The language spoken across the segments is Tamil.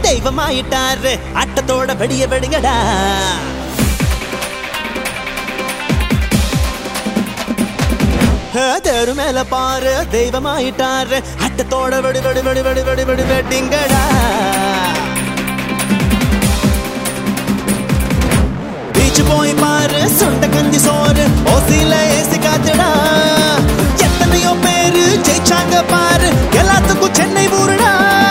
தெய்வமாயிட்டாரு ஆட்டத்தோட வெடிய வெடிங்கடா. தெரு மேல பாரு தெய்வமாயிட்டாரு ஆட்டத்தோட வெடி வெடி வெடி வெடி வெடி வெடி வெடிங்கடா. பீச்சு போய் பாரு சுண்ட கஞ்சி சோறு ஓசில ஏசி காத்துடா. எத்தனையோ பேரு ஜெயிச்சாங்க பாரு எல்லாத்துக்கும் சென்னை ஊருடா.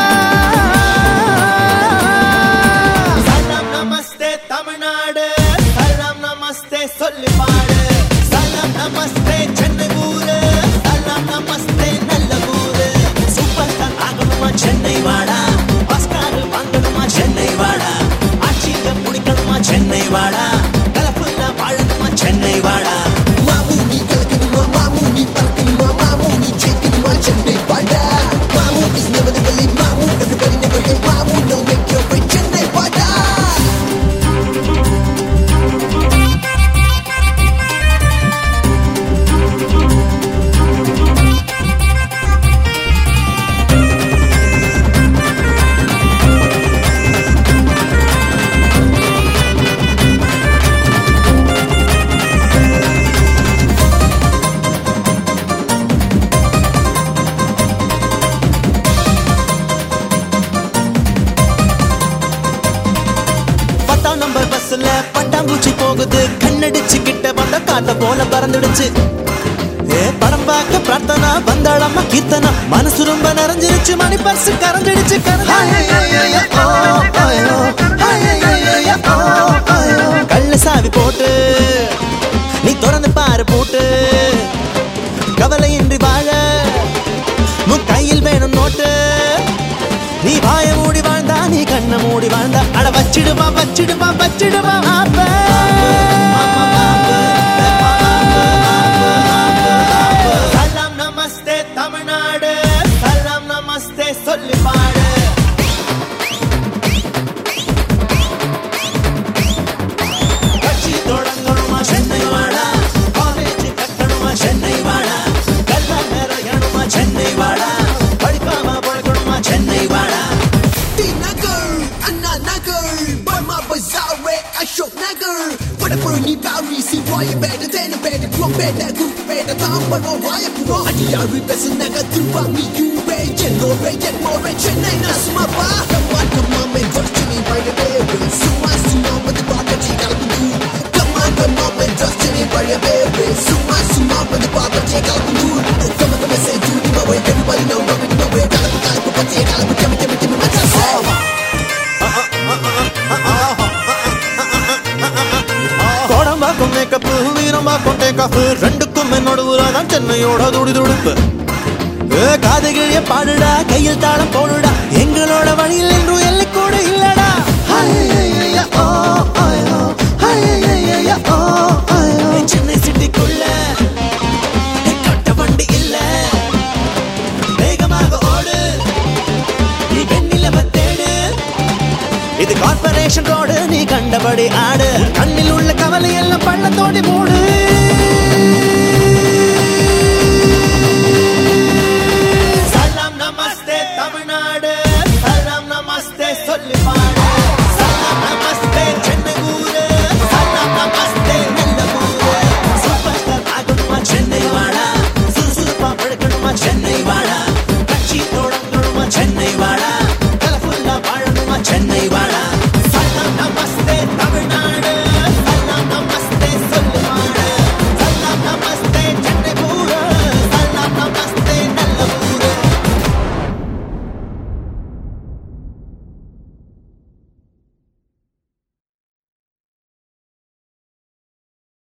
சலாம் நமஸ்தே தமிழ்நாடு சலாம் நமஸ்தே சொல்லி பாடு. சலாம் நமஸ்தே சென்னை ஊரு சலாம் நமஸ்தே நல்ல ஊரு. சூப்பர் ஸ்டார் ஆகணுமா சென்னை வாடா. ஆஸ்கார் வாங்கணுமா சென்னை வாடா. ஆட்சியை முடிக்கணுமா சென்னை வாடா. கலப்புல வாழணுமா சென்னை வாடா. மாமூனி கலக்கணுமா மாமூனி பறக்கணுமா மாமூனி ஜெயிக்கணுமா சென்னை வாடா. மாமூ is never the believe மாமூ everybody never hate மாமூ no make your way Chennai வாடா. நம்பர் பஸ்ல பட்டாம்பூச்சி போகுது கண்ணடிச்சு கிட்ட வந்த காத்த போல பறந்துடுச்சு. படம் பார்க்க பிரார்த்தனா வந்தாளம்மா கீர்த்தனா மனசு ரொம்ப நிறைஞ்சிருச்சு மணி பர்சு கரைஞ்சிடுச்சு. கள்ள சாவி போட்டு நீ திறந்து பாரு போட்டு கவலையின்றி வாழ உன் கையில் வேணும் நோட்டு. நீ வாய மூடி வாழ்ந்தா நீ கண்ண மூடி வாழ்ந்தா அட வச்சிடுவா வச்சிடுவா வச்சிடுவா ஆப்ப. சலாம் நமஸ்தே தமிழ்நாடு சலாம் நமஸ்தே சொல்லி பாடு. கட்சி தொடங்கணுமா சென்னை வாடா. காலேஜ் கட்டணுமா சென்னை வாடா. கல்யாணம் நிறையணுமா சென்னை வாடா. படிக்காம பழக்கணுமா சென்னை வாடா. Nagar, Anna Nagar, Burma Bazaar, Ashok Nagar. Whatever you need, Barry, see why you better than a better, grow better, good better, come, but all why you wrong. And you are repressing Naga through me, you rage, and no rage, and more rage, and I know my bar. Come on, man, trust me by the baby. So I see now, but the bar that you gotta do. Come on, man, trust me by the baby. So I see now, but the bar that you gotta do. Come on, say, do the way, everybody know, no way, gotta put but you gotta put me, my trust. கோடம்பாக்கும் மேக்கப்பு வீரம்பாக்கும் டேக்காப்பு ரெண்டுக்கும் நடுவுலதான் சென்னையோட துடி துடுப்பு. காது கிழிய பாடுடா கையில் தாளம் போடுடா எங்களோட வழியில் என்றும் எல்லை கூட இல்லடா. சென்னை சிட்டிக்குள்ள கட்ட வண்டி இல்ல வேகமாக ஓடு நீ வெண்ணிலவ தேடு. இது கார்பரேஷன் ரோடு நீ கண்டபடி ஆடு. கண்ணில் உள்ள கவலை எல்லாம் பள்ளத்தோடி மூடு. சலாம் நமஸ்தே தமிழ்நாடு சலாம் நமஸ்தே சொல்லி பாடு.